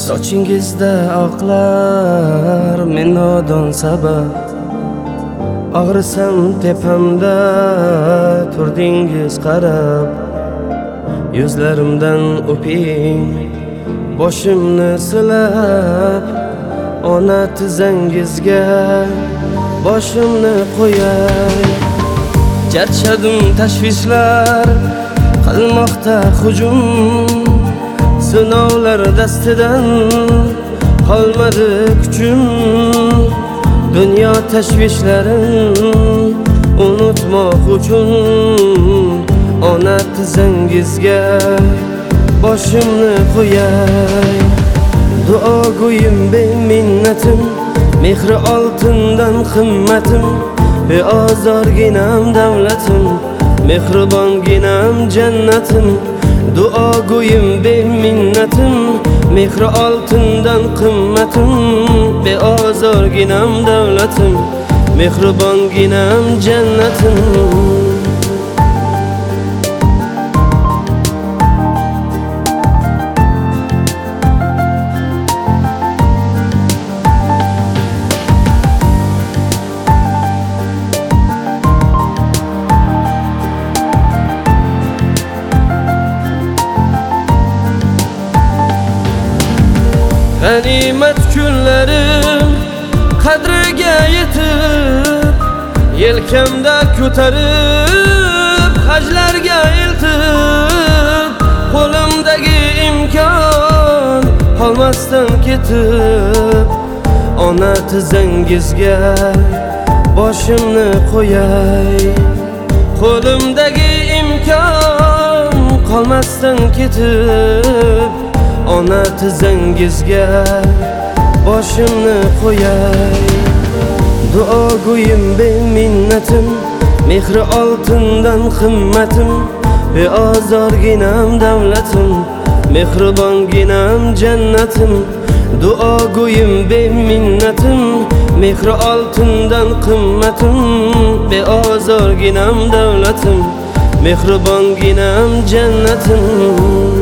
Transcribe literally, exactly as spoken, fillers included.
Sochingizda oqlar men nodon sabab, og'risam tepamda turdingiz qarab. Yuzlarimdan o'ping boshimni silab, ona tizangizga boshimni qo'yay. Charchadim tashvishlar qilmoqda hujum, sinovlar dastidan qolmadi kuchim. Dunyo tashvishlarin unutmoq uchun ona tizangizga boshimni qo'yay. Duo go'yim beminnatim, mehri oltindan qimmatim, beozorginam davlatim, mehribonginam jannatim. Duo go'yim beminnatim, mehri oltindan qimmatim, beozorginam davlatim, mehribonginam jannatim. G'animat kunlarim qadriga yetib, yelkamda ko'tarib hajlarga eltib, qo'limdagi imkon qolmasdan ketib, ona tizangizga boshimni qo'yay. Qo'limdagi imkon qolmasdan ketib, ona tizangizga boshimni qo'yay. Duo go'yim beminnatim, mehri oltindan qimmatim, beozorginam davlatim, mehribonginam jannatim. Duo go'yim beminnatim, mehri oltindan qimmatim, beozorginam davlatim, mehribonginam jannatim.